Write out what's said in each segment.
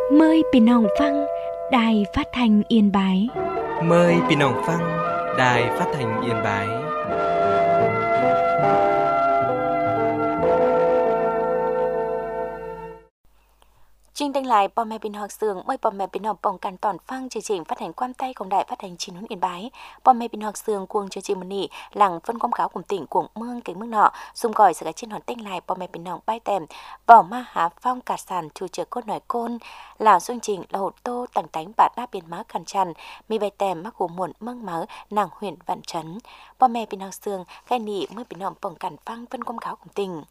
Mờiพี่น้องฟังĐài Phát thanh Yên Bái. Mời พี่น้องฟัง Đài Phát thanh Yên Bái. Chương trình lại bò mẹ bình học sường mời bò mẹ bình học bỏngกันtoàn phăng chương trình phát hành quan tayของĐài Phát hành Chín Huấn Yên Bái. Bò mẹ bình học sường cuồng chương trình mনি làng phân quảng cáo của tỉnh cuồng mương kính mương nọ xung gọi sự cái trên hoàn tinh lại bò mẹ bình học bay tèm vỏ ma há phong cả sàn chu chở cốt nổi côn là chương trình là hột tô tặng tánh bạt đá biên má khăn chăn mi bay tèm mắc của muộn mương mớ nàng huyện vạn trấn bò mẹ bình học sường khai nị mới bình học bỏngกันphăng phân quảng cáo của tỉnh.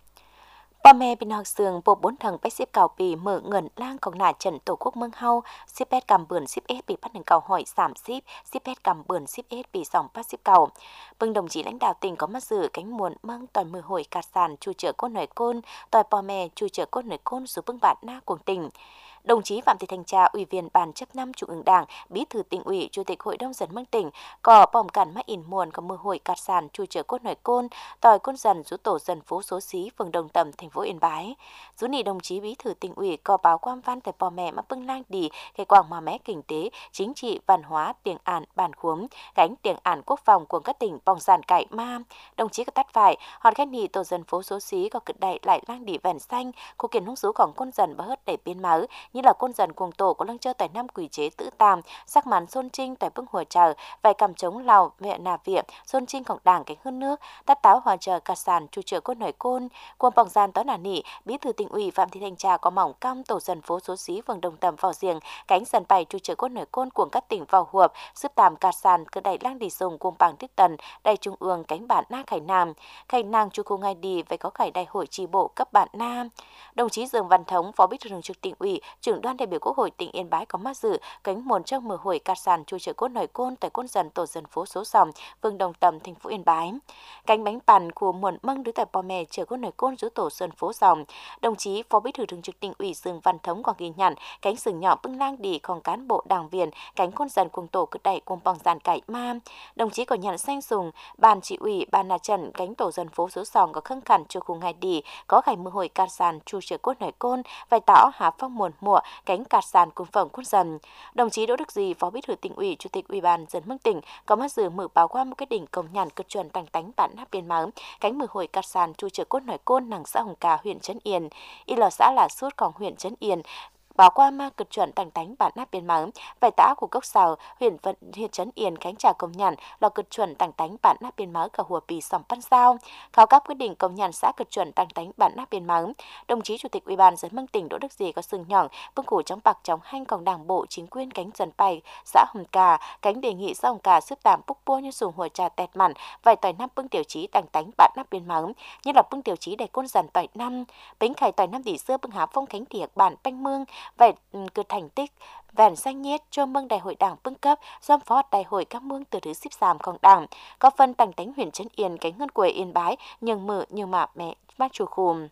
Bò mẹ bình học sường bộ 4 thằng bách xếp cào bì mở ngẩn lang còn nả trận tổ quốc mương hau xếp bét cầm bươn xếp ép bị bắt nâng cầu hỏi giảm xếp bét cầm bươn xếp ép bị sòng bắt xếp cầu. Bưng đồng chí lãnh đạo tỉnh có mắt dự cánh muộn măng tỏi mưa hồi cạt sàn chu chở cốt nổi côn tỏi bò mẹ chu chở cốt nổi côn xuống bưng bạn na cuồng tỉnh. Đồng chí Phạm Thị Thanh Trà, Ủy viên Ban chấp năm Trung ương Đảng, Bí thư Tỉnh ủy, Chủ tịch Hội đồng dân mương tỉnh, có bỏng cản mắt in muồn có mưa hội cạt sàn chu chở cốt nổi côn, tỏi côn dần rú tổ dân phố số xí phường Đồng Tầm, thành phố Yên Bái. Rú nị đồng chí Bí thư Tỉnh ủy có báo quan văn tại bò mẹ mà bưng lang đi cái quảng mà mé kinh tế, chính trị, văn hóa, tiếng Ản, bản khuống, gánh tiếng Ản quốc phòng của các tỉnh bỏng giàn cải ma. Đồng chí có tắt phải, hòn khách nị tổ dân phố số xí có cực đại lại lang đi vẻn xanh, khu kiến hung số còn côn dần và hớt đẩy biên máu như là côn dần cuồng tổ có lăng chơi tại năm quỷ chế tử tam sắc màn xôn trinh tại bưng hòa chờ vài cầm chống lào mẹ nà viện xôn trinhของđảng cánh hơn nước tát táo hòa chờ cà sàn chu chở côn nổi côn cuồng bỏng gian tó nà nị Bí thư Tỉnh ủy Phạm Thị Thanh Trà có mỏng cam tổ dân phố số xí phường Đồng Tầm vào riêng cánh dần bày chu chở côn nổi côn của các tỉnh vào huộp giúp tạm cà sàn cứ đẩy lang đi sùng cuồng bằng tích tần đại trung ương cánh bản na khải nàng chu khu ngay đi phải có khải đại hội chi bộ cấp bản na. Đồng chí Dương Văn Thống, Phó Bí thư Thường trực Tỉnh ủy, trưởng đoàn đại biểu Quốc hội tỉnh Yên Bái có mắt dự cánh muồn trong mưa hội cạt sàn chu chở cốt nổi côn tại côn dần tổ dân phố số sòng phường Đồng Tầm, thành phố Yên Bái. Cánh bánh bàn của muồn măng đứa tại bò mẹ chở cốt nổi côn rú tổ dân phố sòng. Đồng chí Phó Bí thư Thường trực Tỉnh ủy Dương Văn Thống còn ghi nhận cánh sừng nhỏ bưng lang điของcán bộ đảng viên cánh côn dần cùng tổ cực đẩy cùng bỏng giàn cải ma. Đồng chí có nhận xanh sùng ban chỉ ủy ban nà trần cánh tổ dân phố số sòng có khăng khẩn cho khu ngày đi có khải mưa hội cạt sàn chu chở cốt nổi côn vài tỏ há phong muồn mùa cánh cạt sàn cùng phẩm côn dần. Đồng chí Đỗ Đức Duy, Phó Bí thư Tỉnh ủy, Chủ tịch Ủy ban dân mương tỉnh có mắt dự mở báo qua một quyết định công nhận cực chuẩn tành tánh bản nắp biên máu cánh mưa hội cạt sàn chu chở cốt nổi côn nàng xã Hồng Cà huyện Trấn Yên, y là xã là suốtของhuyện Trấn Yên. Báo qua ma cực chuẩn tành tánh bản nắp biên máu vài tã của cốc sào huyện Trấn Yên Khánh Trà công nhận là cực chuẩn tành tánh bản nắp biên máu cả hùa bì sòng pan sao khảo các quyết định công nhận xã cực chuẩn tành tánh bản nắp biên máu. Đồng chí Chủ tịch Ủy ban dân mương tỉnh Đỗ Đức Duy có sừng nhỏng bưng củ trong bạc trong hanh còn đảng bộ chính quyền cánh dần bày xã Hồng Cà cánh đề nghị xã Hồng Cà giúp tạm bốc bua như sùng hùa trà tẹt mặn vài tỏi năm bưng tiểu chí tành tánh bản nắp biên máu như là bưng tiểu chí để côn dần tỏi năm bánh khải tỏi năm tỷ xưa bưng há phong khánh thiệt bản banh mương vậy cứ thành tích vẹn xanh nhiết cho mương đại hội đảng bưng cấp do phó đại hội các mương từ thứ xếp giảmของđảng có phân tành tánh huyện Trấn Yên cánh ngân quê Yên Bái nhường mở như mạ mẹ bác chủ khùm.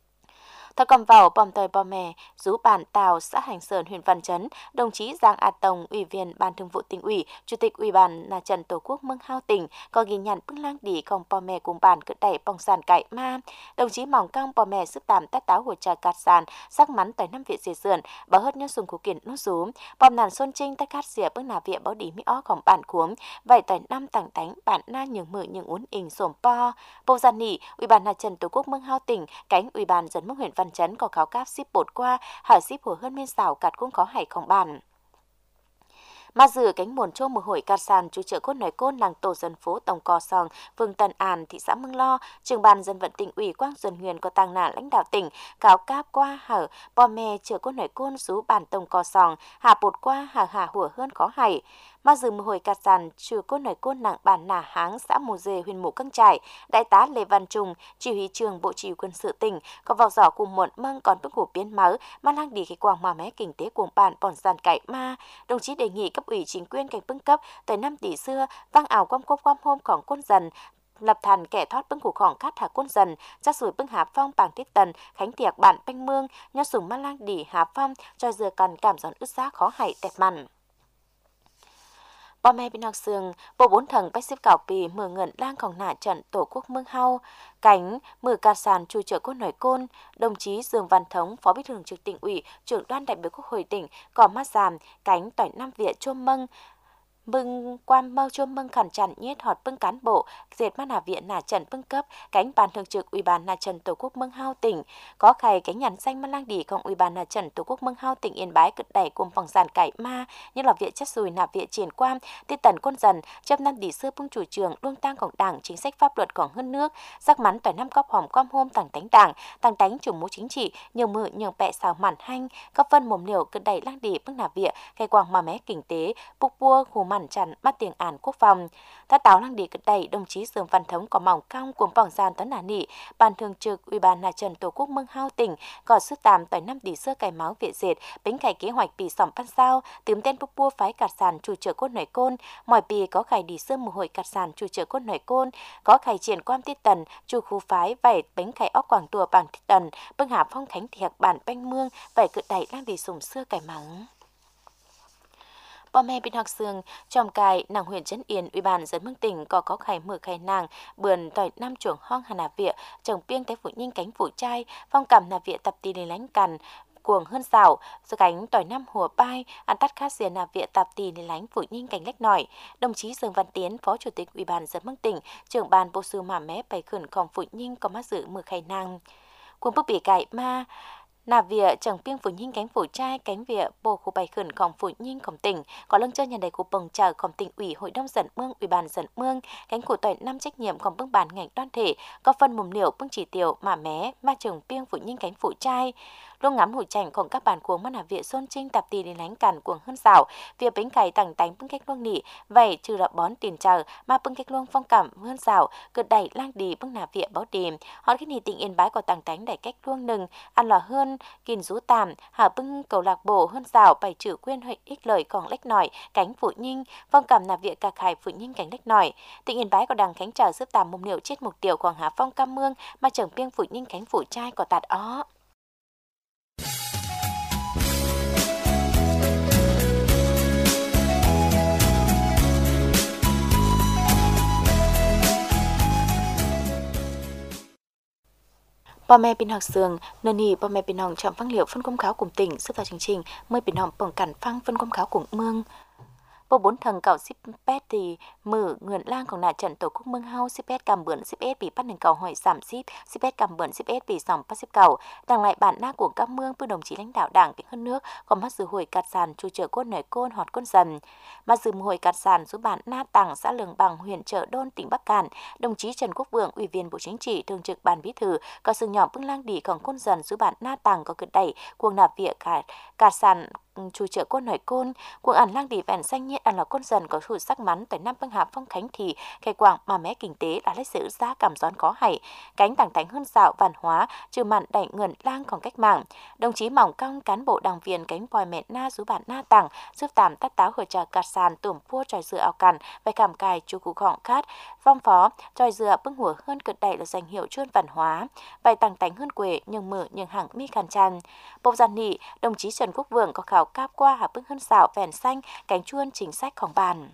Thọ cầm vào bòm tời bò mè, rú bản Tào, xã Hành Sơn, huyện Văn Chấn, đồng chí Giang A Tông, Ủy viên Ban Thường vụ Tỉnh ủy, Chủ tịch Ủy ban là Trần Tổ quốc mương hao tỉnh, có ghi nhận bưng lang đi không bò mè cùng bản cự đẩy bỏng sàn cải ma. Đồng chí mỏng căng bò mè sức tạm tát táo hồ trà cạt sàn, sắc mắn tới năm viện dìa sườn, bảo hớt nhau sùng khu kiện nốt rú, bòm nàn xuân trinh tát cát dìa bưng nà viện báo đi mỹ óของbản khuống, vậy tới năm tảng tánh bản na nhường mở nhường uốn ỉnh sổm po. Bộ Giàn Nị, Ủy ban là Trần Tổ quốc mương hao tỉnh, cánh Ủy ban dân mương huyện Văn Chấn có khảo cáp ship bột qua, hỏi ship của hơn miên xảo cạt cũng có hảiของbản. Mà dự cánh muồn trô mùa hội cạt sàn chú chợ cốt nổi côn làng tổ dân phố Tổng Cò Sòng, phường Tân An, thị xã Mương Lo, trưởng ban dân vận tỉnh ủy Quang Duẩn Huyền có tăng nả lãnh đạo tỉnh, cáo cáp qua hở, bò mè chợ cốt nổi côn sú bản Tổng Cò Sòng, hạ bột qua hà hùa hơn có hải. Mà dự mùa hội cạt sàn chừa cốt nổi côn nặng bản nả háng xã Mù Dê huyện Mù Căng Trải, đại tá Lê Văn Trung, chỉ huy trưởng bộ chỉ huy quân sự tỉnh có vào giỏ cùng muộn măng còn bức hủ biến máu, mà lang đi cái quảng mà mé kinh tế của bản bòn sàn cải ma. Đồng chí đề nghị cấp ủy chính quyền cảnh bưng cấp tới 5 tỷ xưa vang ảo quam hômของcôn dần lập thành kẻ thoát bưng củของcát hạ côn dần chắc sủi bưng há phong bảng tiết tần khánh tiệc bản banh mương nho sùng ma lang đi há phong cho dừa cần cảm giòn ướt giá khó hại tẹt mặn. Bò mẹ bên học sường, bộ bốn thần bách xếp cảo pì mưa ngẩn lang còn nả trận tổ quốc mương hau, cánh mưa ca sàn chủ trợ cốt nổi côn, đồng chí Dương Văn Thống, phó bí thư thường trực tỉnh ủy, trưởng đoàn đại biểu Quốc hội tỉnh, cò mắt giảm, cánh tỏi Nam Việt chôm mâng, bưng quan mơ chôm mưng khẩn chặn nhiết họt bưng cán bộ dệt mắt hà viện nà trần bưng cấp cánh ban thường trực ủy ban nà trần tổ quốc mưng hao tỉnh có khay cánh nhắn xanh mắt lang đỉของủy ban nà trần tổ quốc mưng hao tỉnh Yên Bái cực đẩy cùng phòng giàn cải ma như là viện chất sùi nà viện triển quan tiết tần quân dần chấp năm đỉ xưa bưng chủ trường luông tangของđảng chính sách pháp luậtของhơn nước sắc mắn tỏi năm cóp hòm com hôm tàng tánh đảng tàng tánh chủ mũ chính trị nhiều mự nhường bẹ xào màn hanh cấp phân mồm liều cực đẩy lang đỉ bưng nà viện khay quàng mà mé kinh tế bục bua khu màn chặn bắt tiền án quốc phòng. Tá táo lăng đi cực đẩy đồng chí Dương Văn Thống có mỏng cong cuồng bỏng gian tấn nà nị ban thường trực ủy ban nà trần tổ quốc mương hao tỉnh có sức tàm tỏi năm tỷ xưa cải máu viện dệt bánh cải kế hoạch bị sỏng pan sao tím tên bục bua phái cạt sàn chủ trợ cốt nổi côn mỏi pì có khải đi xưa mùa hội cạt sàn chủ trợ cốt nổi côn có khải triển quan tiết tần chủ khu phái vẩy bánh cải óc quảng tùa bằng tiết tần bưng hạ phong khánh thiạc bản banh mương vẩy cực đẩy lăng đi sùng xưa cải máu. Bò mẹ bên học sường trong cài nàng huyện Trấn Yên ủy ban dân mương tỉnh có khải mở khai nàng bườn tỏi năm chuồng hong hà nà viện trồng piêng tới phụ nhinh cánh phụ trai phong cầm nà viện tập tì lên lánh cằn cuồng hơn xảo do cánh tỏi năm hùa bai ăn tắt khát xiên nà viện tập tì lên lánh phụ nhinh cánh lách nổi đồng chí Dương Văn Tiến phó chủ tịch ủy ban dân mương tỉnh trưởng ban bộ sư mà mé bày khẩnของphụ nhinh có mắt dự mở khai nàng cuồng bức bỉ cải ma nà vỉa chẳng piêng phụ nhinh cánh phụ trai cánh vỉa bồ khu bày khẩnของphụ nhinhของtỉnh có lưng chơi nhận đầy của bồng chờของtỉnh ủy hội đồng dân mương ủy ban dân mương cánh của tỏi năm trách nhiệmของbưng bản ngành đoàn thể có phân mồm liều bưng chỉ tiểu mà mé ma trường piêng phụ nhinh cánh phụ trai luôn ngắm hủi chảnhของcác bản cuồng mắt nà vỉa xôn trinh tạp tì đến lánh cản cuồng hơn xảo vỉa bánh cày tẳng tánh bưng cách luông nỉ vậy trừ là bón tiền chờ mà bưng cách luông phong cảm hơn xảo cực đẩy lang đi bưng nà vỉa báo tìm họ cái nỉ tỉnh Yên Bái có tẳng tánh đẩy cách luông nừng ăn lò hơn kìn rú tàm hạ bưng cầu lạc bộ hơn xảo bày trừ quyên huệ ích lời còn lách nổi cánh phụ nhinh phong cảm nà vỉa cả khải phụ nhinh cánh lách nổi tỉnh Yên Bái có đằng khánh trở giúp tàm mồm liệu chết mục tiêu khoảng hạ phong cam mương mà trưởng piêng phụ nhinh cánh phụ trai có tạt ó. Bò mẹ bên học sường, nơi nì bò mẹ bên hồng chọn phăng liệu phân công cáo cùng tỉnh xếp vào chương trình mời bên hồng bỏng cản phăng phân công cáo cùng mương. Bộ bốn thần cậu ship pet thì mở ngưỡng langของnà trận tổ quốc mương hao ship pet cầm bướn ship pet bị bắt nền cầu hỏi giảm ship pet cầm bướn ship pet bị sòng bắt ship cầu đằng lại bản na của các mương với đồng chí lãnh đạo đảng tỉnh hơn nước còn mắt dự hồi cạt sàn chủ trợ cốt nổi côn họt côn dần mắt dự hồi cạt sàn số bản na tảng xã Lương Bằng huyện Chợ Đôn tỉnh Bắc Cạn đồng chí Trần Quốc Vượng ủy viên bộ chính trị thường trực ban bí thư có sự nhỏ bưng lang đỉของcôn dần số bản na tảng có cực đẩy cuồng nạp vỉa cạt sàn chủ trợ côn nổi côn cuồng ẩn lang đỉ vẹn xanh nhiệt ăn là côn dần có sự sắc mắn tại năm bưng hạ phong khánh thì khai quảng mà mé kinh tế đã lấy sự ra cảm gión có hay cánh tảng tánh hơn dạo văn hóa trừ mặn đẩy ngưỡng langของcách mạng đồng chí mỏng cong cán bộ đảng viên cánh bòi mẹ na rú bản na tảng giúp tạm tát táo khởi trà cạt sàn tủm pua tròi dừa ao cằn vai cảm cài chú cụ khỏng khát phong phó tròi dừa bưng hùa hơn cực đẩy là danh hiệu chuyên văn hóa vai tảng tánh hơn quê nhưng mở nhưng hàng mi khăn chăn bộ giàn nị đồng chí Trần Quốc Vượng có khảo cáp qua hạ bưng hơn xạo vẻn xanh cánh chuôn chính sáchของbàn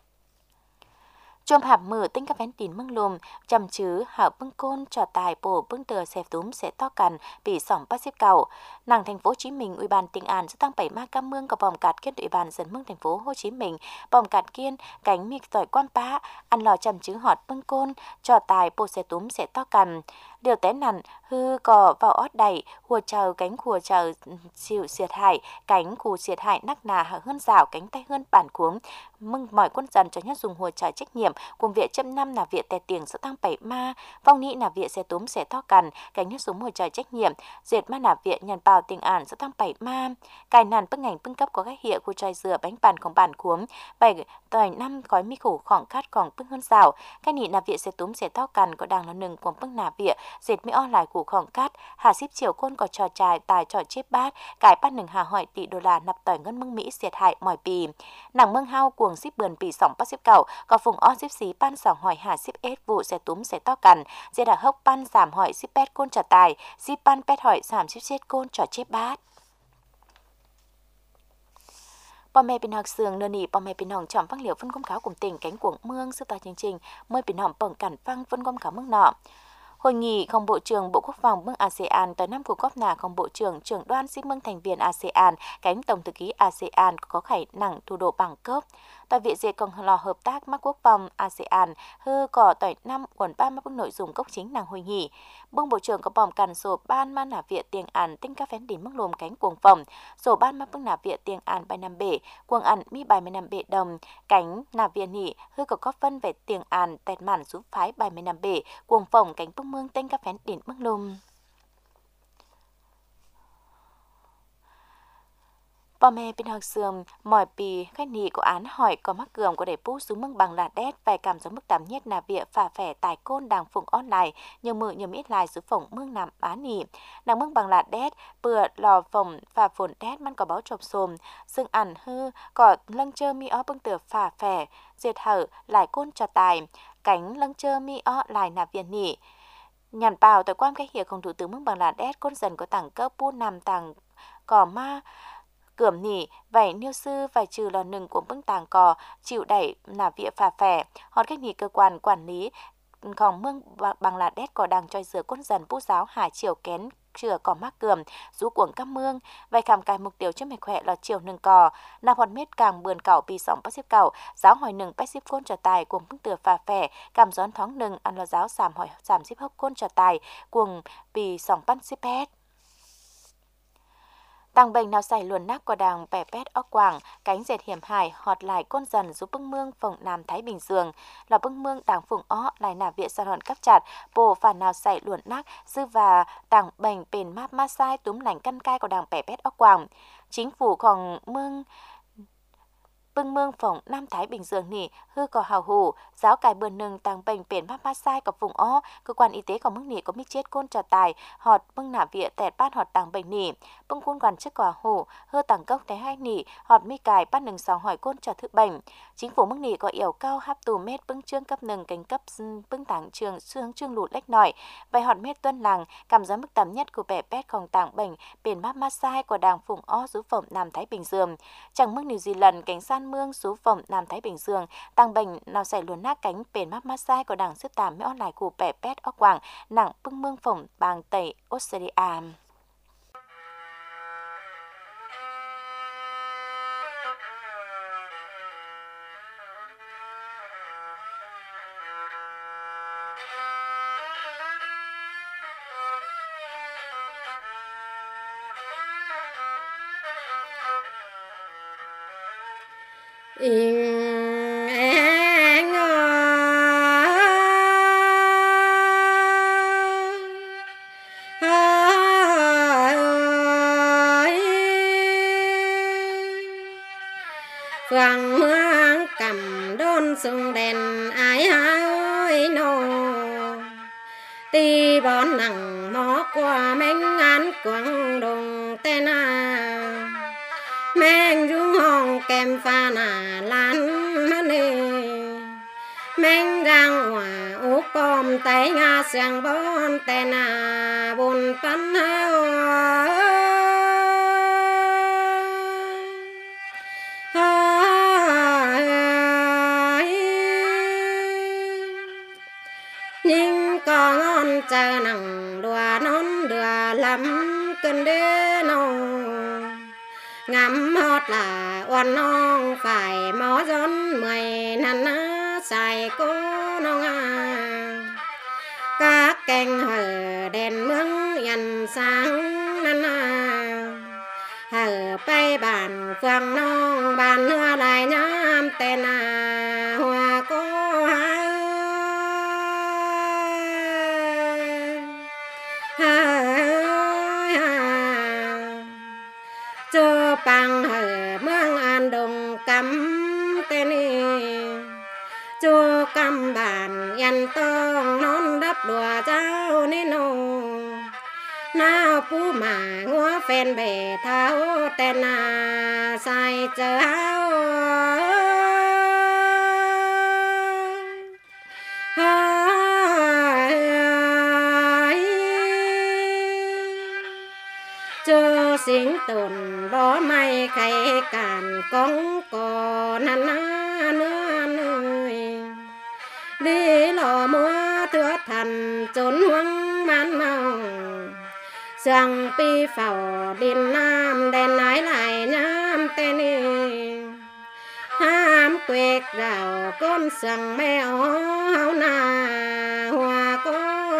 chôm hạp mở tinh các vén tín mưng lùm chăm chứ hạ bưng côn trò tài bổ bưng tờ xẹp túm sẽ to cằn bị sỏng bắt xếp cầu nàng thành phố Hồ Chí Minh ủy ban tỉnh An sẽ tăng 7 ma cam mương có vòng cạt kiên ủy ban dân mương thành phố Hồ Chí Minh vòng cạt kiên cánh mịt tỏi quan pá ăn lò chăm chứ họt bưng côn trò tài bổ xẹp túm sẽ to cằn điều té nằn hư cò vào ót đầy hùa chờ cánh hùa chờ chịu xiệt hại cánh hù xiệt hại nắc nà hạ hơn rào cánh tay hơn bản cuống mừng mỏi quân dần cho nhất dùng hùa chờ trách nhiệm cùng viện châm năm là viện tè tiền sẽ tăng 7 ma vong nị là viện sẽ túm sẽ to cằn cánh nhất dùng hùa chờ trách nhiệm dệt ma là viện nhận bào tình ản sẽ tăng 7 ma cài nàn bức ngành bưng cấp có các hiệu của trai dừa bánh bànของbản cuống 7 tỏi năm gói mi khủ khoảng cát còn bưng hơn rào cái nị là viện sẽ túm sẽ to cằn có đàng là nừng của bưng là viện dệt mi on lại của khoảng cát hà ship chiều côn có trò trài tài trò chếp bát cải bắt nừng hà hỏi tỷ đô la nạp tỏi ngân mưng Mỹ xiệt hại mỏi pì nàng mưng hao cuồng ship bườn pì sỏng bắt ship cầu có vùng on ship xí pan sỏng hỏi hà ship s vụ sẽ túm sẽ to cằn dệt đã hốc pan giảm hỏi ship pet côn trò tài ship pan pet hỏi giảm ship chết côn trò chếp bát พ่อแม่พี่น้องเสืองเนนี่พ่อแม่พี่น้องจอมฟังเหลียวphân công cáo cùng tỉnh cánh cuồng mương sư tòa chương trình mờiพี่น้องป้องกันฟังphân công cáo mương nọ. Hội nghị không bộ trưởng Bộ Quốc phòng mương ASEAN tới năm của góp nà không bộ trưởng trưởng đoàn xích mương thành viên ASEAN cánh tổng thư ký ASEAN có khải nặng thủ đô Bangkok. Tại viện dễ còn lò hợp tác mắc quốc phòng ASEAN hư cỏ tỏi năm quần ba mắc nội dung cốc chính nàng hội nghị. Bưng bộ trưởng có bòm cằn sổ ban man nả viện tiền ản tinh ca phén đỉnh mức lồm cánh cuồng phòng. Sổ ban mắc bưng nả viện tiền ản bài năm bể, cuồng ản mi bài 15 bể đồng. Cánh nả viện nỉ hư có góp phân về tiền ản tẹt mản giúp phái bài 15 bể, cuồng phòng cánh bưng mương tinh ca phén đỉnh mức lồm.พ่อแม่พี่น้องเสื่อมหมอยปีkhách nị của án hỏi có mắc cường của để bút xuống mương Bangladesh về cảm giống mức tạm nhất là việc phả phẻ tài côn đàng phụng online nhiều mự nhiều ít lại xuống phổng mương Nam Á nị nàng mương Bangladesh bừa lò phổng phả phồn đét man có báo chộp xồm xương ẩn hư có lăng chơ mi ó bưng tựa phả phẻ diệt hở lại côn cho tài cánh lăng chơ mi ó lại nạp viên nị nhàn bào tại quan cái hiệuของthủ tướng mương Bangladesh côn dần có tảng cấp bút nằm tảng cỏ ma cườm nỉ vảy niêu sư vài trừ lò nừng của bưng tàng cò chịu đẩy là vía phà phẻ họt cách nỉ cơ quan quản lýของเมืองBangladesh có đang choi dừa quân dần bút giáo hải chiều kén chừa cò mắc cườm rú cuồng các mương vài khảm cài mục tiêu cho mày khỏe là chiều nừng cò nạp hòn mét càng bườn cẩu pi sóng bát xếp cẩu giáo hỏi nừng bát xếp côn trà tài cuồng bưng tựa phà phẻ cảm gión thoáng nừng ăn là giáo sàm hỏi sàm xếp hốc côn trà tài cuồng pi sóng bát xếp pét. Tăng bệnh nào xảy luồn nắc của đàng bẻ pét óc quảng, cánh dệt hiểm hài họt lại côn dần giúp bưng mương phòng Nam Thái Bình Dương. Là bưng mương đàng phụng ó lại nà viện sàn hòn cắp chặt, bộ phản nào xảy luồn nắc, dư và tàng bệnh bền map ma sai túm lành căn cai của đàng bẻ pét óc quảng. Chính phủของbưng mương phòng Nam Thái Bình Dương nỉ hư có hào hủ giáo cài bườn nừng tàng bệnh biển map ma sai có vùng ó cơ quan y tế của mức nỉ có mít chết côn trà tài họt bưng nả viện tẹt bát họt tàng bệnh nỉ bưng quân quản chức quả hủ hư tàng cốc té hai nỉ họt mi cài bát nừng sòng hỏi côn trà thứ bệnh chính phủ mức nỉ có yêu cao hấp tù mét bưng trương cấp nừng cánh cấp bưng tàng trường xương trương lụt lách nỏi vài họt mét tuân làng cảm giác mức tầm nhất của bẻ pétของtàng bệnh biển map ma sai của đàng phụng ó rú phòng Nam Thái Bình Dương chẳng mức New Zealand cảnh san mương số phòng Nam Thái Bình Dương tăng bệnh nào xảy luồn nát cánh bền map massage của đảng sức tàm méo lại của bẻ pét óc quảng nặng bưng mương phòng bang Tây Australia. Phượng mương cầm đôn sung đèn ai ơi nô ti bón nặng mó qua mênh án quăng đồng tên à mênh dung hồng kèm pha nà lan nê mênh gang hòa ú com tay nga sang bón tên à bồn pan hao nhưng có ngon chờ nặng đùa non đùa lắm cơn đê nô ngắm hót là oan non phải mó gión 10 năm xài cô nông à các cành hở đèn mương dần sáng năn hở bay bàn phượng non bàn nữa lại nhám tên à hoa cô cho bằng hở mương an đồng cắm tên cho cắm bàn yên tông non đắp đùa cháu nên nô nào phú mà ngó phen bể tháo tên à sai chờ áo cho sinh tồn đó may khay cản con cò năn nữa nơi đi lò múa thưa thần trốn hoang man màu sang pi phào điên nam đèn ái lại nhám tên ham quẹt rào con sang mèo hao na hoa có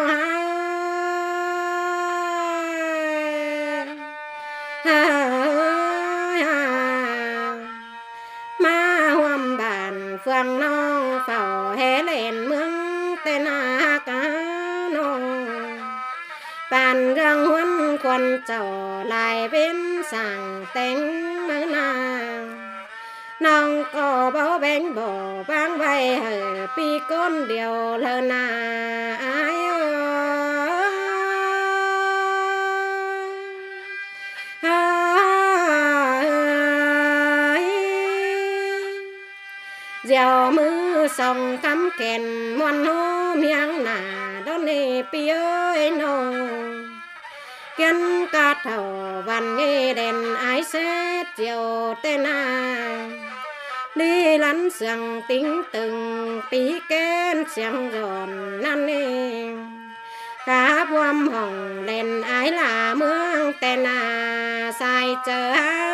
ma hoam bàn phương non phào hé lên mương tên cá nong bàn răng huân quần trầu lại bên sàng tên mơ nong có bao bánh bò vang bay hở pi con điều lơ ai dèo mưa sông cắm kèn muôn hô miếng nà đón nề pi ơi nô kiên ca thầu văn nghe đèn ái xét chiều tên đi lăn sương tính từng tí kén xiang giòn năn nê cá buồm hồng lên ái là mương tên sai chờ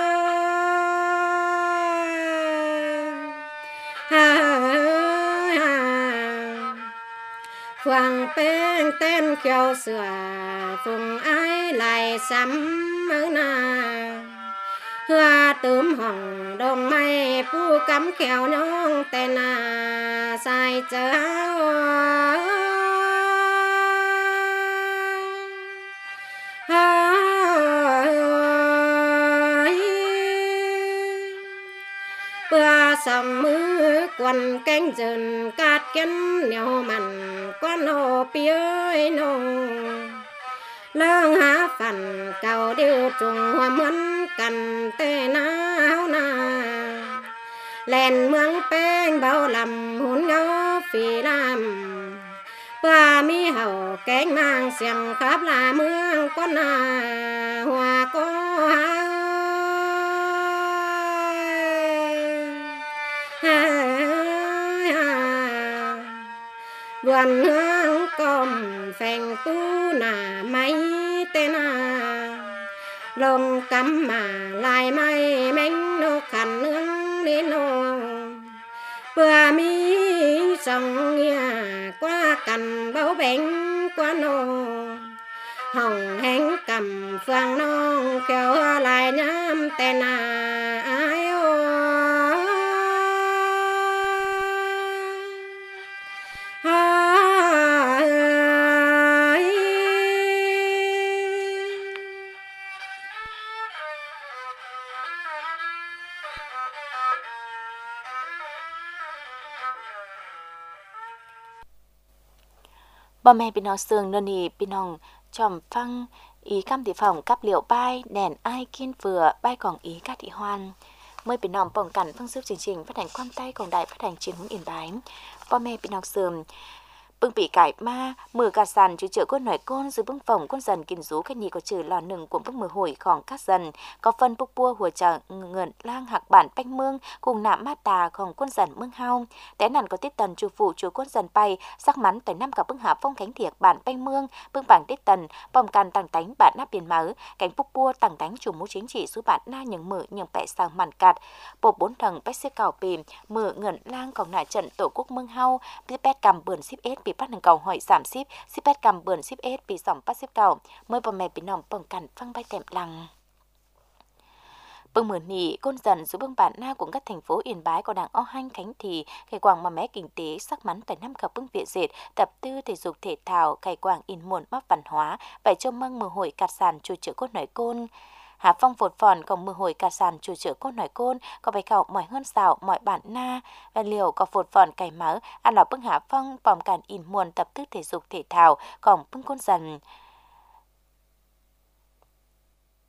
phường bên tên kêu sửa phùng ái lại sắm mơ hoa tướm hồng đồng may pu cắm kẹo nhong tên sai chớ bữa sông mưa quần cánh rừng cát kiến nèo mặn quan hồ piơi nô lương há phần cầu điêu trùng hoa mướn cần tê náo na lèn mương beng bao lầm hôn ngó phi làm bữa mi hậu cánh mang xiềng khắp là mương con hoa có buồn hương com phèn tu nà máy tên lồng cắm mà lại may mánh nô khăn nương đến nô bữa mi sông nhà qua cằn bao bánh qua nô hồng hánh cầm phương nông kéo lại nhám tên ai ô bà mẹ bên nó sương nôn nì bên nòng chòm phăng ý cam thị phòng cắp liệu bay đèn ai kiên vừa bay còn ý các thị hoan mới bên nòng bỏng cản phương sức chương trình phát hành quan tay còn đại phát hành chiến hướng yên bái bà mẹ bên nó sương bưng bị cải ma mưa cả sàn chứ chữa con nổi con dưới bưng phòng con dần kinh rú cái nhì có trừ lò nừng của bưng mưa hồi khoảng các dần có phân bốc bua hùa chợ ngẩn lang hạc bản banh mương cùng nạm mát tàของcon dần mương hao té nằn có tiết tần chủ phụ chúa con dần bay sắc mắn tới năm cả bưng hạ phong khánh thiệt bản banh mương bưng bản tiết tần bom can tàng tánh bản nắp biển máu cánh bốc bua tàng tánh chủ mũ chính trị số bản na những mở những bẹ sang màn cạt bộ bốn thằng bách xe cào pìm mở ngẩn lang còn nại trận tổ quốc mương hao biết bét cầm bườn ship s bị bắt nâng cầu hỏi giảm ship ship bét cầm bườn ship s bị sòng bắt ship cầu mới bà mẹ bị nòng bỏng cằn phăng bay tèm lăng bưng mượn nỉ côn dần giữa bưng bản na của các thành phố Yên Bái có đảng o hanh khánh thì khai quảng mà mé kinh tế sắc mắn tại năm cặp bưng viện dệt tập tư thể dục thể thao khai quảng in muộn mắp văn hóa vậy cho măng mưa hội cạt sàn chùa chữa cốt nổi côn Hà Phong phột phòn còn mưa hồi cà sàn chùa chữa cốt nổi côn có bài khảo mỏi hơn xào mọi bản na và liều có phột phòn cày máu ăn lò bưng Hà Phong vòng càn in muôn tập thức thể dục thể thao còn bưng côn dần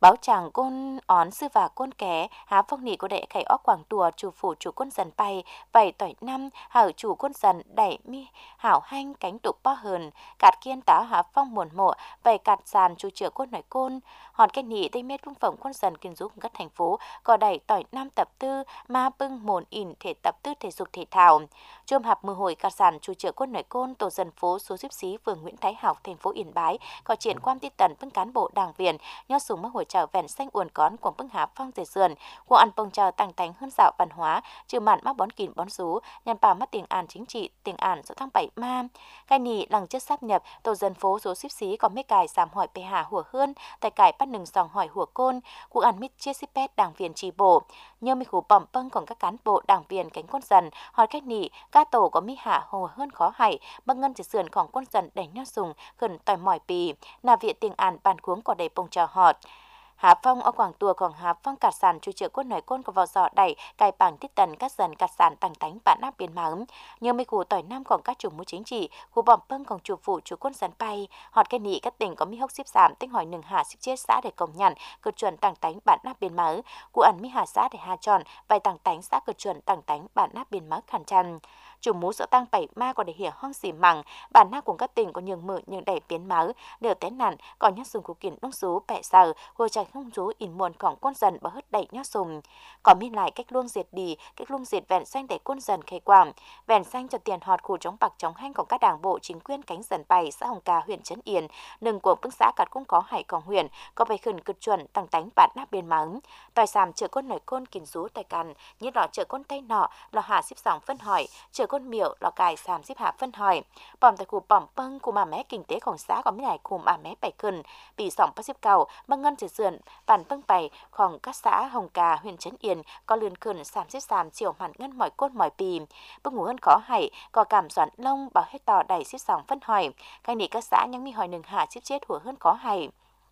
báo chàng côn ón sư và côn ké há phong nỉ của đệ khải óc quảng tùa chủ phủ chủ côn dần bay vậy tỏi năm hảo chủ côn dần đẩy mi hảo hanh cánh tục po hờn cạt kiên táo há phong muồn mộ vậy cạt sàn chủ chữa côn nói côn hòn cái nỉ tây mét vương phẩm côn dần kiên giúp các thành phố có đẩy tỏi năm tập tư ma bưng mồn ỉn thể tập tư thể dục thể thao chôm hạp mưa hồi cạt sàn chủ chữa côn nói côn tổ dân phố số xíp xí phường Nguyễn Thái Học thành phố Yên Bái có triển quan ti tần bưng cán bộ đảng viên nhớ súng mơ hồi chào vẹn xanh uốn cón của bưng hạp phong dệt sườn của ăn bông chào tăng tánh hơn dạo văn hóa trừ mạn mắc bón kín bón rú nhằm bảo mất tiền an chính trị tiền an số tháng 7 ma cái nỉ lằng chất sáp nhập tổ dân phố số xíp xí có mấy cài giảm hỏi ph hùa hơn tại cài bắt nừng sòng hỏi hùa côn của ăn mít chia sipet đảng viên trì bổ nhờ mi khủ bỏng bâng còn các cán bộ đảng viên cánh côn dần hỏi cách nỉ ca tổ có mi hạ hồ hơn khó hại băng ngân chỉ sườnของcôn dần đẩy nhau sùng gần tỏi mỏi pì là viện tiền an bàn cuống có đầy bông trào họt Hà Phong ở Quảng Tùa còn Hà Phong cạt sàn chủ trợ côn nói côn có vào giỏ đẩy cài bảng tiết tần các dần cạt sàn tăng tánh bản áp biến má nhờ mấy cụ tỏi nam còn các chủ mưu chính trị cụ bỏng bâng còn chủ phụ chủ côn dần bay họt cái nỉ các tỉnh có mi hốc xếp giảm tinh hỏi nừng hạ xếp chết xã để công nhận cực chuẩn tăng tánh bản áp biến má cụ ẩn mi hà xã để hà tròn vài tăng tánh xã cực chuẩn tăng tánh bản áp biến má khẩn trần chủ mũ sợ tăng 7 ma có để hiểu hoang xỉ mẳng bản na cùng các tỉnh có nhường mở nhường đẩy biến máu đều té nản còn nhát sùng của kiện đông số bẹ sờ hồi chạy không rú in muônของcôn dần và hất đẩy nhát sùng còn mi lại cách luông diệt đi cách luông diệt vẹn xanh đẩy côn dần khai quảng vẹn xanh cho tiền họt khu chống bạc chống hanh của các đảng bộ chính quyền cánh dần bày xã Hồng Cà huyện Trấn Yên nừng của bức xã cát cũng có hải còn huyện có bài khẩn cực chuẩn tăng tánh bản nát biến máu tài sản chợ côn nổi côn kín rú tài cằn như lọ chợ côn tây nọ lọ hạ xếp sòng phân hỏi chợ côn miểu lò cài sàm xếp hạ phân hỏi bỏng tại khu bỏng bâng khu mà mé kinh tếของxã có mấy này khu mà mé bảy cân bị sòng bắt xếp cầu băng ngân chỉ sườn bản bâng bảyของcác xã Hồng Cà huyện Trấn Yên có lươn cân sàm xếp sàm chiều mặn ngân mỏi cốt mỏi pì bưng ngủ hơn khó hại có cảm doãn lông bảo hết tò đẩy xếp sòng phân hỏi cái này các xã nhăng mi hỏi nừng hạ xếp chết hủa hơn khó hại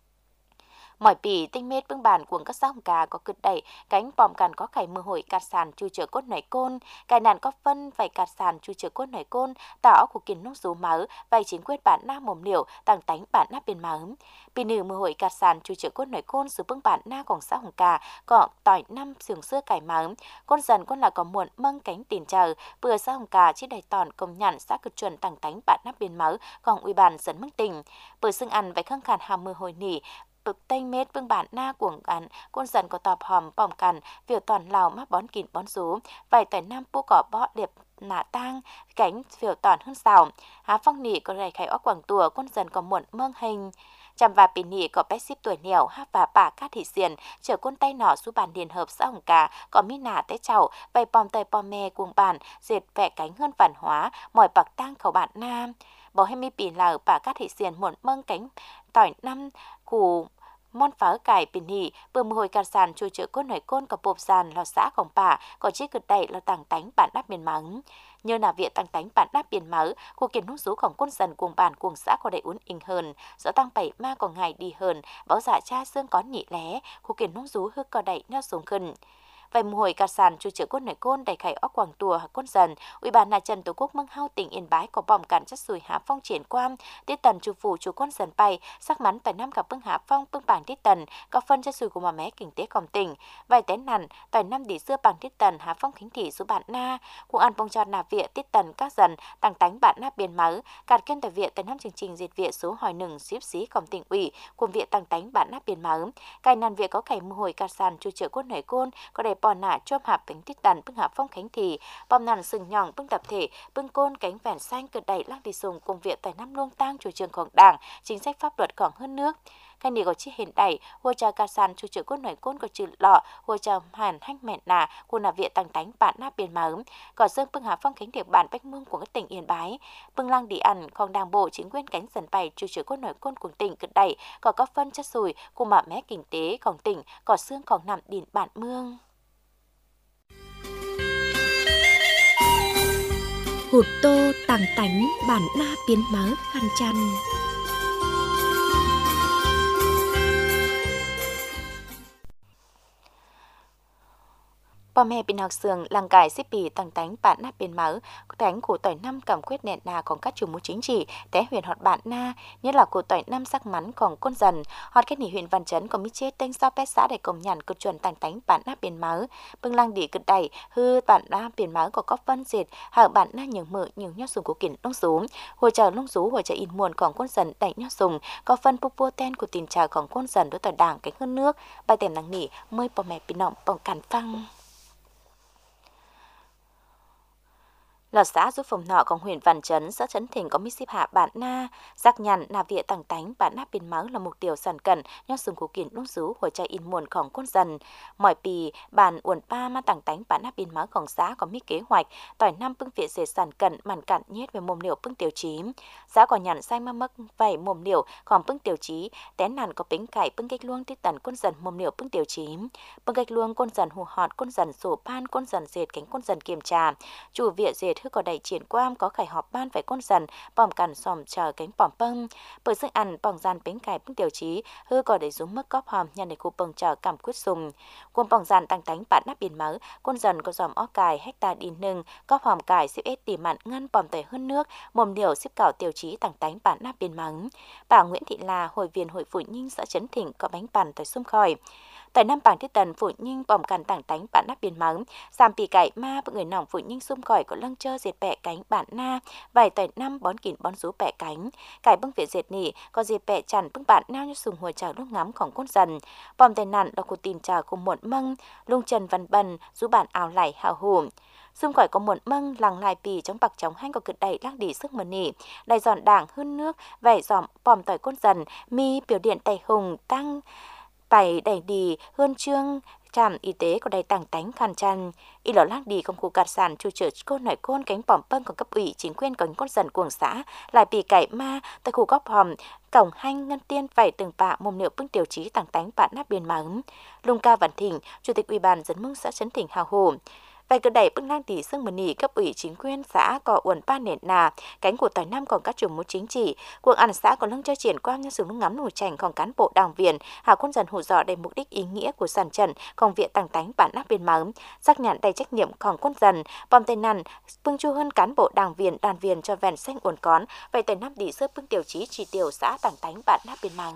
mỏi pì tinh mết bưng bàn cuồng các xã Hồng Cà có cực đẩy cánh bòm càn có khải mưa hồi cạt sàn chu chở cốt nảy côn cài nàn có phân vài cạt sàn chu chở cốt nảy côn tỏ của kiến nông số máu vài chính quyết bản na mồm liều tăng tánh bản na bên máu pì nữ mưa hồi cạt sàn chu chở cốt nảy côn từ bưng bản naของxã Hồng Cà có tỏi năm sườn xưa cải máu côn dần côn là có muộn măng cánh tiền chờ bữa xã Hồng Cà chỉ đầy tòn công nhận xã cực chuẩn tăng tánh bản na bên máu còn ủy ban dẫn mức tình bữa xưng ăn vài khăng khàn hàm mưa hồi nỉ bực tây mết bưng bản na cuồng cằn côn dần có tọp hòm bỏng cằn việc toàn lào mắc bón kín bón rú vài tỏi nam pu cỏ bọ liệp nạ tang cánh phiểu toàn hơn xào há phong nỉ có rầy khải óc Quảng Tùa côn dần có muộn mương hình chăm và pì nỉ có bé ship tuổi nghèo hát và bà cát thị xiền chở côn tay nỏ su bàn điền hợp xã Hồng Cà có mi nả té chảo vài pom tây pom me cuồng bản dệt vẽ cánh hơn văn hóa mỏi bạc tang khẩu bản nam bảo hay mi pì lào bà cát thị xiền muộn mương cánh tỏi năm củ món pháo cải pin hỉ bữa mùa hồi cạt sàn chui chợ côn nổi côn có bột sàn lò xãของbà có chiếc cực đẩy là tàng tánh bản đáp miền mắng nhờ là viện tăng tánh bản đáp biển máu của kiến hút rúของcôn dần cuồng bản cuồng xã có đầy uốn inh hơn rõ tăng 7 ma còn ngày đi hơn báo giả cha xương có nhị lé của kiến hút rú hước có đầy nhau xuống khẩn vài mùa hồi cạt sàn chui chợ côn nổi côn đầy khải óc Quảng Tùa côn dần ủy ban nhà Trần Tổ Quốc Măng Hao tỉnh Yên Bái có bỏng cản chất sùi Hạ Phong triển quan tiết tần chủ phủ chủ côn dần bay sắc mắn tại năm gặp bưng Hạ Phong bưng bảng tiết tần có phân chất sùi của mà mé kinh tếของtỉnh vài té nằn tại năm đi xưa bảng tiết tần Hạ Phong khánh thị số bản na cùng ăn bông tròn nà viện tiết tần các dần tăng tánh bản na biên máu cạt kiên tại viện tại năm chương trình diệt viện số hỏi nừng xíp xíของtỉnh ủy cùng viện tăng tánh bản na biên máu cài nàn viện có khải mùa hồi cạt sàn chui chợ côn nổi côn có đầy bò nả chôm hạp bánh tiết tần bưng Hạ Phong khánh thị bom nằn sừng nhỏng bưng tập thể bưng côn cánh vẹn xanh cực đẩy lăng đi sùng cùng viện tại năm luông tang chủ trươngของđảng chính sách pháp luật còn hơn nước cái này có chi hiện đẩy hùa trà cà sàn chủ chợ côn nổi côn có chữ lọ hùa trà hàn hanh mẹn nà của nà viện tăng tánh bản na biên máu có dương bưng Hạ Phong khánh địa bản bách mương của các tỉnh Yên Bái bưng lăng đi ănของđảng bộ chính quyền cánh dần bày chủ chợ côn nổi côn của tỉnh cực đẩy có phân chất sùi cùng mà mé kinh tếของtỉnh có xươngของnằm điền bản mương hụt tô tàng tánh bản na biến máu khăn chăn Bò mẹ bên học sường làng cải xếp bì tăng tánh bạn na bên máu tánh của tỏi năm cầm quyết nẹn nà còn các chủ mưu chính trị té huyện họt bạn na như là của tỏi năm sắc mắn còn côn dần họt kết nỉ huyện Văn Chấn còn mít chết tên sao pét xã để công nhận cực chuẩn tăng tánh bạn na bên máu bưng lăng đỉ cực đẩy hư bạn na bên máu có phân diệt hở bạn na nhường mự nhường nhót sùng của kiển lông sú hồi chờ lông sú hồi chờ in muôn còn côn dần đẩy nhót sùng có phân pu pu ten của tiền trà còn côn dần đối tỏi đảng cánh hơn nước bài tèm nắng nỉ mới bò mẹ bên nọng bỏng cản phăng lọt xã giúp phòng nọ còn huyện Văn Chấn xã Chấn Thỉnh có mít xếp hạ bạn na giác nhằn nà vịa tàng tánh bạn na bên máu là mục tiêu sản cẩn nhót sừng của kiển lúc rú hồi chạy in muônของcôn dần mọi pì bàn uẩn pa ma tàng tánh bạn na bên máuของxã có mít kế hoạch tỏi năm bưng viện dệt sản cẩn màn cạn nhét về mồm liều bưng tiểu chí xã có nhằn sai ma mắc vảy mồm liều còn bưng tiểu chí tén nàn có bánh cải bưng cách luông tiết tần côn dần mồm liều bưng tiểu chí bưng cách luông côn dần hù họt côn dần sổ pan côn dần dệt cánh côn dần kiểm trà chủ viện dệt hư có đầy triển quam có khải họp ban phải côn dần bòm cằn xòm chờ cánh bòm pâng bởi sức ăn bỏng gian bánh cải bưng tiểu chí hư có để dùng mức cóp hòm nhân để khu bông chờ cảm quyết dùng quân bỏng gian tăng tánh bạn nắp biển máu côn dần có dòm ó cài hecta đi nưng cóp hòm cài xếp ết tỉ mặn ngân bòm tẩy hơn nước mồm điều xếp cảo tiểu chí tăng tánh bạn nắp biển mắng bà Nguyễn Thị La hội viên hội phụ nhinh xã Chấn Thỉnh có bánh bàn tỏi xung khỏi tại năm bảng thiết tần phụ nhinh bòm cằn tảng tánh bạn nắp biển mắng giảm pì cải ma với người nòng phụ nhinh xung khỏi có lăng chơ dệt bẹ cánh bạn na vài tại năm bón kỉn bón rú bẹ cánh cải bưng viện dệt nỉ có dệt bẹ chằn bưng bạn nao như sùng hồi trào lúc ngắmของcôn dần bòm tai nạn đọc của tin trà cùng muộn măng lung trần văn bần rú bạn ảo lảy hào hùm xung khỏi có muộn măng lằng lại pì trong bạc chống hanh có cực đầy lắc đỉ sức mờ nỉ đầy giòn đảng hơn nước vảy dòm bòm tỏi côn dần mi biểu điện tay hùng tăng tẩy đẩy đi hơn chương trạm y tế có đầy tàng tánh khăn chăn y lọ lác đi công khu cạt sản chủ chợ côn nội côn cánh bỏm pâng còn cấp ủy chính quyền còn côn dần cuồng xã lại bị cải ma tại khu góp hòm cổng hanh ngân tiên vảy từng bạ mồm niệu bưng tiểu chí tàng tánh bạn nắp biên mắng lung ca Văn Thỉnh chủ tịch ủy ban dân mưng xã Chấn Thỉnh hào hồ vài cơ đẩy bưng lang tỷ sưng mờ nỉ cấp ủy chính quyền xã có uẩn pa nền nà cánh của tỏi năm còn các chủ mưu chính trị cuộc ăn xã còn lưng cho triển quang nhân sử lúc ngắm nổi chảnh còn cán bộ đảng viên hào quân dần hủ dọ đầy mục đích ý nghĩa của sản trần còn viện tàng tánh bản nắp bên máu xác nhận đầy trách nhiệm còn quân dần bom tay nằn bưng chu hơn cán bộ đảng viên đoàn viên cho vẹn xanh uẩn cón vậy tỏi năm tỷ sơ bưng tiểu chí chỉ tiểu xã tàng tánh bản nắp bên máu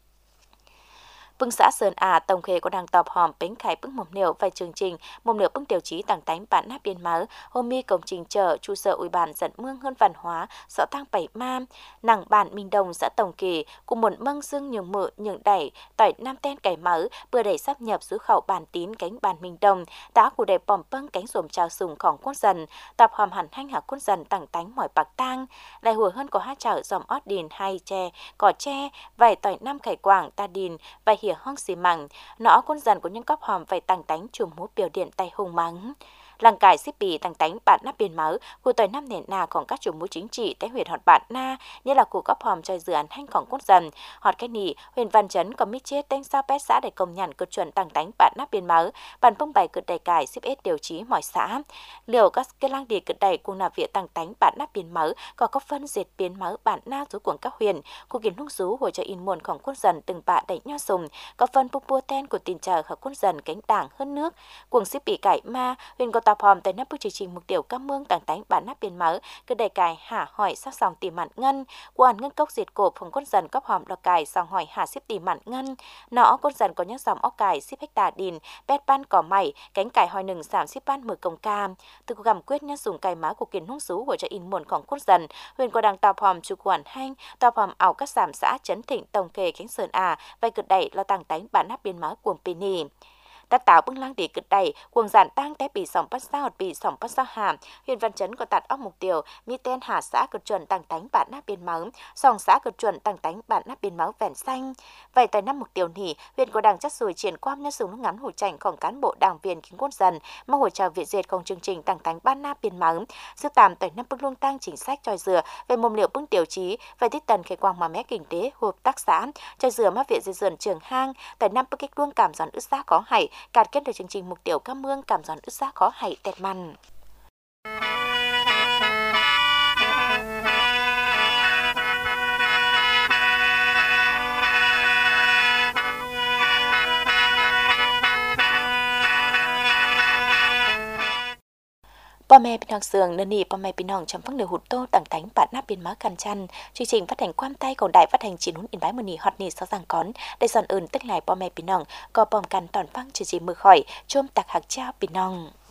bưng xã Sơn Tổng khề có đang tọp hòm bánh khải bưng mồm niệu vài chương trình mồm niệu bưng tiểu chí tàng tánh bạn nắp biên máu hôm mi công trình chợ trụ sở ủy ban dẫn mương hơn văn hóa xã Tăng Bảy Ma nàng bản Minh Đồng xã Tổng Kỳ cùng một măng xương nhường mự nhường đẩy tỏi nam ten cải máu bừa đẩy sắp nhập xuất khẩu bản tín cánh bản Minh Đồng đã của đẹp bòm pâng cánh xuồng trào sùngของquân dần tập hòm hẳn hanh hạ quân dần tàng tánh mỏi bạc tang lại hùa hơn có hát chảo dòm ót đìn hay tre cỏ tre vài tỏi nam khải quảng ta đìn vài hỉa hong xì măng nọ quân dần của những cóp hòm vài tàng tánh chùm hú biểu điện tay hùng mắng làng cải xếp bì tàng tánh bạn nắp biên máu của tỏi năm nền nàของcác chủ mưu chính trị tại huyện họt bạn na như là của cóp hòm cho dự án hanhของquân dần họt cái nỉ huyện Văn Chấn có mít chết tên sao pét xã để công nhận cực chuẩn tàng tánh bạn nắp biên máu bàn bông bày cực đầy cải xếp ết điều chí mọi xã liều các cái lang đi cực đầy cùng nạp viện tàng tánh bạn nắp biên máu có phân dệt biến máu bạn na rú của các huyện khu kiến lúc rú hồi cho in muônของquân dần từng bạ đẩy nho sùng có phân pu pu ten của tiền chờ của quân dần cánh đảng hơn nước cuồng xếp bị cải ma huyện có tạp hòm tại nắp bức chương trình mục tiêu các mương tàng tánh bản nắp biên máu cứ đầy cài hả hỏi sắc sòng tỉ mặn ngân quan ngân cốc diệt cộp phòng quân dần cấp hòm đọc cài sòng hỏi hả xếp tỉ mặn ngân nọ quân dần có những dòng óc cài xếp hecta đìn bét ban cỏ mày cánh cài hỏi nừng giảm xếp ban mở công cam từ cuộc gầm quyết nhân dùng cài máu của kiến hung sú của cho in muộnของquân dần huyện có đang tạp hòm chủ quản hanh tạp hòm ảo các giảm xã Chấn Thỉnh Tổng Kề cánh Sơn vay cực đầy lo tàng tánh bản nắp biên máu cuồng pini đã tạo bưng lang đi cực đầy cuồng giản tăng té bị sòng bắt sao bị sòng bắt sao hàm huyện Văn Chấn có tạt óc mục tiêu mi tên hà xã cực chuẩn tàng tánh bản nắp biên máu sòng xã cực chuẩn tàng tánh bản nắp biên máu vẹn xanh vậy tại năm mục tiêu nỉ huyện có đang chắc rồi triển quan nhân dùng ngắn hủ chảnhของcán bộ đảng viên kính quân dần mà hồi chào viện dệtของchương trình tàng tánh ban nắp biên máu sức tạm tại năm bưng luông tăng chính sách cho dừa về mồm liệu bưng tiểu chí về tiết tần khai quang mà mé kinh tế hộp tác xã cho dừa mà viện dệt dần trường hang tại năm bưng kích luông cảm giòn ức giá có hay cạt kết được chương trình mục tiêu các mương cảm giòn ức giá khó hay tẹt mặn พ่อแม่พี่น้องเสืองเนนี่พ่อแม่พี่น้องจำฟังเดือหุดโตต่างแต่งปาดหน้าเป็นม้ากันชันchương trình phát hành quan tayของđài phát hành 9 Yên Báiมื้อนี้ฮอดนี้ซะสังก่อนได้สอนเอิ้นตึกหลายพ่อแม่พี่น้องก็ป้องกันตอนฟังchương trìnhมือข่อยชมตักหักเจ้าพี่น้อง